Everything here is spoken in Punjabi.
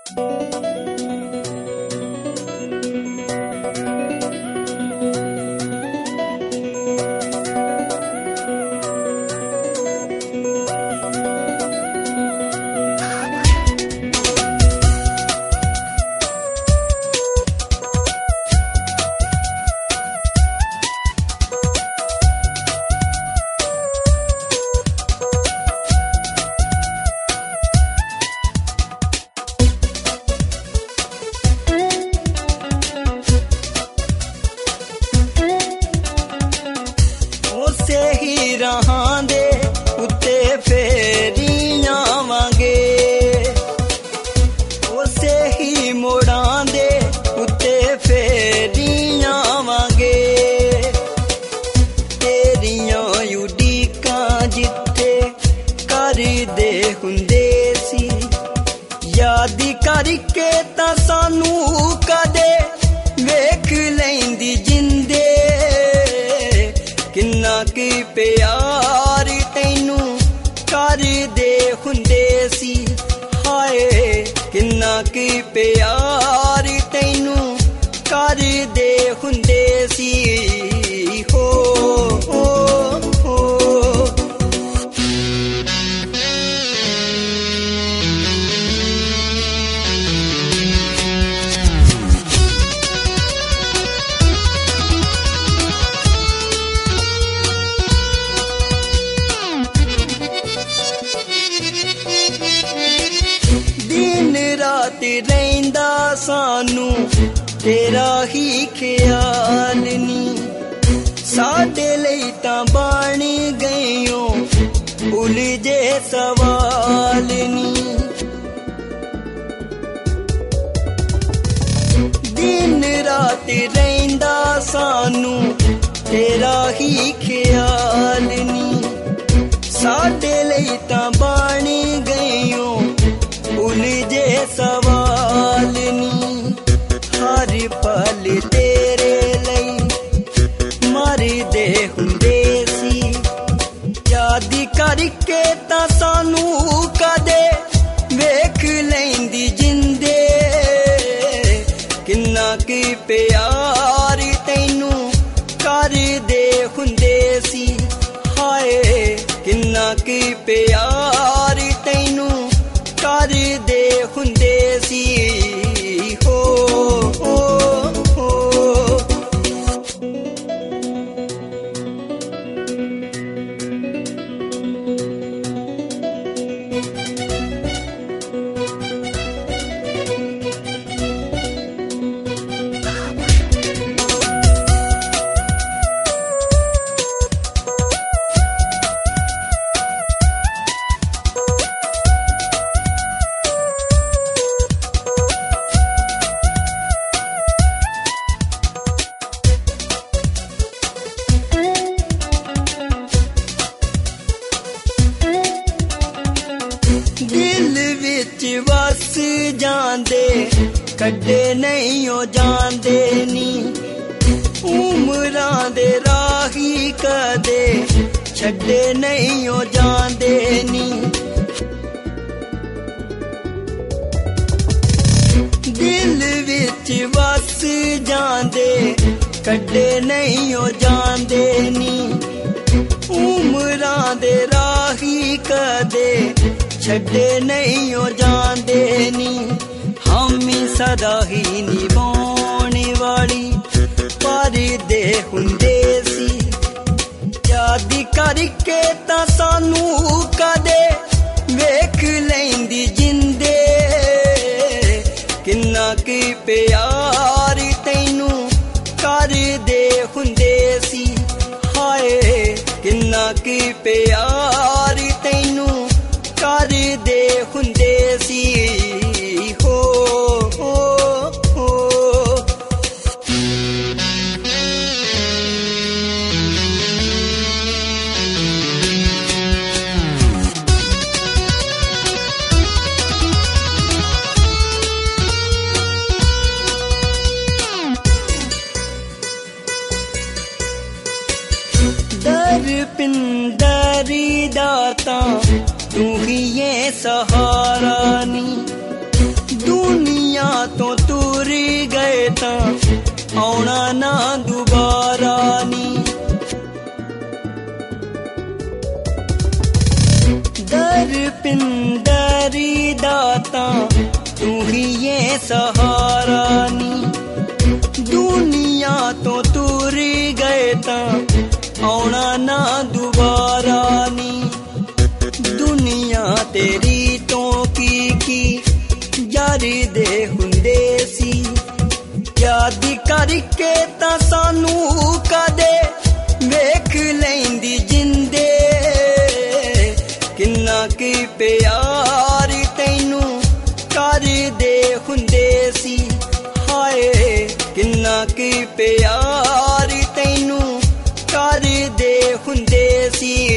ਰਾਹਾਂ ਦੇ ਉੱਤੇ ਫੇਰੀ ਆਵਾਂਗੇ, ਉਸੇ ਹੀ ਮੋੜਾਂ ਦੇ ਉੱਤੇ ਫੇਰੀ ਆਵਾਂਗੇ। ਤੇਰੀਆਂ ਉਡੀਕਾਂ ਜਿੱਥੇ ਕਰਦੇ ਹੁੰਦੇ ਸੀ, ਯਾਦ ਕਰਕੇ ਤਾਂ ਸਾਨੂੰ ਕਦੇ ਵੇਖ ਲੈਂਦੀ ਜਿੰਦੇ। ਕਿੰਨਾ ਕੀ ਪਿਆਰ ਤੈਨੂੰ ਕਰਦੇ ਹੁੰਦੇ ਸੀ, ਹਾਏ ਕਿੰਨਾ ਕੀ ਪਿਆਰ ਤੈਨੂੰ ਕਰਦੇ ਹੁੰਦੇ ਸੀ। ਹੋ ਰਹਿੰਦਾ ਸਾਨੂੰ ਤੇਰਾ ਹੀ ਖਿਆਲ ਨੀ, ਸਾਡੇ ਲਈ ਤਾਂ ਬਣ ਗਈਓ ਉਲਝੇ ਸਵਾਲ ਨੀ। ਦਿਨ ਰਾਤ ਰਹਿੰਦਾ ਸਾਨੂੰ ਤੇਰਾ ਹੀ ਖਿਆਲ ਨੀ, ਸਾਡੇ ਲਈ ਤਾਂ ਬਣ ਗਈਓ ਉਲਝੇ ਸਵਾਲ ਨੀ। ਹਰ ਪਲ ਤੇਰੇ ਲਈ ਮਰਦੇ ਹੁੰਦੇ ਸੀ, ਯਾਦ ਕਰਕੇ ਤਾਂ ਸਾਨੂੰ ਕਦੇ ਵੇਖ ਲੈਂਦੀ ਜਿੰਦੇ। ਕਿੰਨਾ ਕੀ ਪਿਆਰ ਤੈਨੂੰ ਕਰਦੇ ਹੁੰਦੇ ਸੀ, ਹਾਏ ਕਿੰਨਾ ਕੀ ਪਿਆਰ ਤੈਨੂੰ ਕਰਦੇ ਹੁੰਦੇ ਸੀ। ਹੋ ਦਿਲ ਵਿੱਚ ਵਸ ਜਾਂਦੇ ਕੱਢੇ ਨਹੀਂ ਓ ਜਾਂਦੇ ਨੀ, ਉਮਰਾਂ ਦੇ ਰਾਹੀ ਕਦੇ ਛੱਡੇ ਨਹੀਂ ਓ ਜਾਂਦੇ ਨੀ। ਦਿਲ ਵਿੱਚ ਵਸ ਜਾਂਦੇ ਕੱਢੇ ਨਹੀਂ ਓ ਜਾਂਦੇ ਨੀ, ਉਮਰਾਂ ਦੇ ਰਾਹੀ ਕਦੇ ਛੱਡੇ ਨਹੀਂ ਓ ਜਾਂਦੇ ਨੀ। ਹਮੀ ਸਦਾ ਹੀ ਨਿਭਾਉਣ ਵਾਲੀ ਪਰਦੇ ਹੁੰਦੇ ਸੀ, ਯਾਦ ਕਰਕੇ ਤਾਂ ਸਾਨੂੰ ਕਦੇ ਵੇਖ ਲੈਂਦੀ ਜਿੰਦੇ। ਕਿੰਨਾ ਕੀ ਪਿਆਰ ਤੈਨੂੰ ਕਰਦੇ ਹੁੰਦੇ ਸੀ, ਹਾਏ ਕਿੰਨਾ ਕੀ ਪਿਆਰ ਤੈਨੂੰ ਕਰਦੇ ਹੁੰਦੇ ਸੀ। ਹੋ ਪਿੰਡਰੀ ਦਾਤਾ ਤੂੰ ਹੀ ਏ ਸਹਾਰਾ ਨੀ, सहारा नी दुनिया तो तुर गए तां आउणा ना दुबारा नी दुनिया तेरी तो की यार दे हुंदे सी याद करके तां सानू कदे वेख लैंदी जिंदे किन्ना की प्यार तैनू कर दे हुंदे सी हाय किन्ना की प्यार तैनू कर दे हुंदे सी